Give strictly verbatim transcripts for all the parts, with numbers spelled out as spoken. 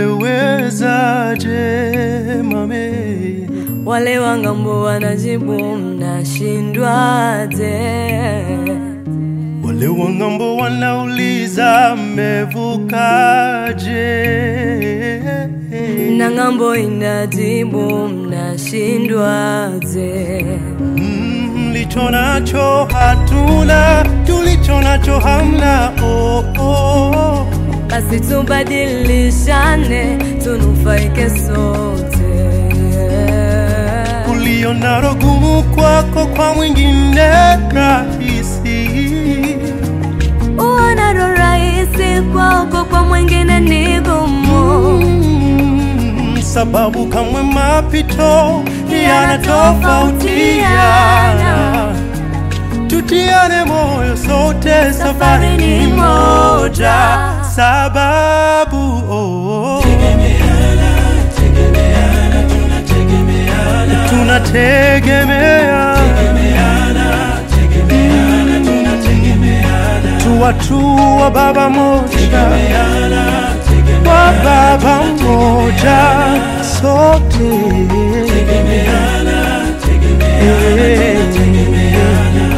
Mmewezaje mame? Wale wangambo wanajibu mnashindwaje? Wale wangambo wanauliza mmevukaje? Na ngambo inajibu mnashindwaje? Mlicho nacho hatuna, tulicho nacho hamna. Oh, oh. Basi tubadilishane, tunufaike sote. Ulio nalo gumu kwako kwa mwingine rahisi. Uonalo rahisi kwako kwa mwingine ni gumu. mm, Sababu kamwe mapito yanatofautiana. Tutiane moyo sote, safari ni moja. Sababu oh, tegemeana, tegemeana, tunategemeana, tunategemeana, tegemeana, tunategemeana, tuwatua baba moja, wa baba moja sote, tegemeana, tegemeana, tegemeana.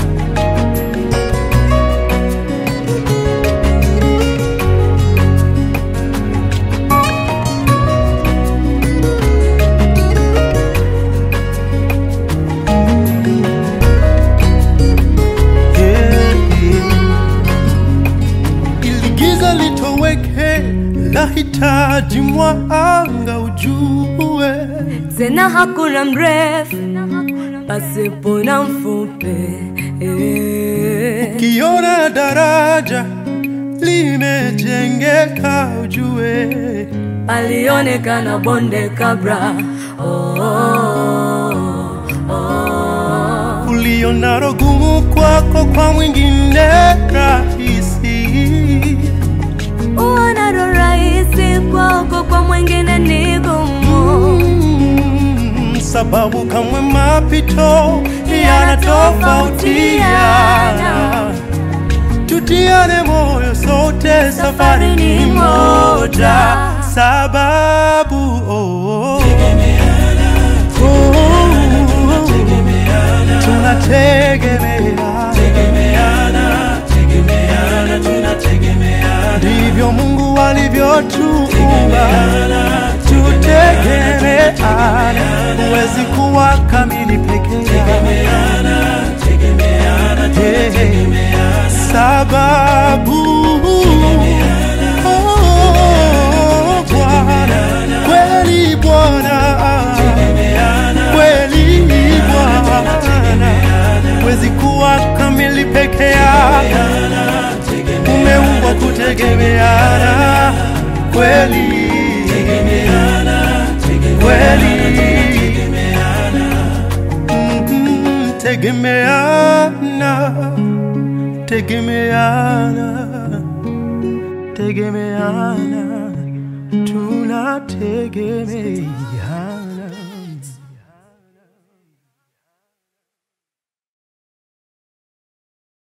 Lahitaji mwanga ujue, tena hakuna mrefu pasipo na mfupi. Ukiona daraja limejengeka ujue, palionekana bonde kabla. Oh, oh, oh. Ulionalo gumu kwako kwa mwingine rahisi. Uonalo rahisi kwako kwa mwingine ni gumu. mm, Sababu kamwe mapito yanatofautiana. Tutiane moyo sote, safari ni moja. Sababu oh, tegemeana, tunategemeana, tunategemeana, tegemeana, tunategemeana. Ndivyo Mungu alivyotuumba, tutegemeana. Huwezi kuwa kamili peke yako. Sababu oh, Bwana kweli, Bwana kweli, Bwana huwezi kuwa kamili peke yako. Umeumbwa kutegemeana kweli, kweli, mm, tegemeana, tegemeana, tegemeana, tunategemeana.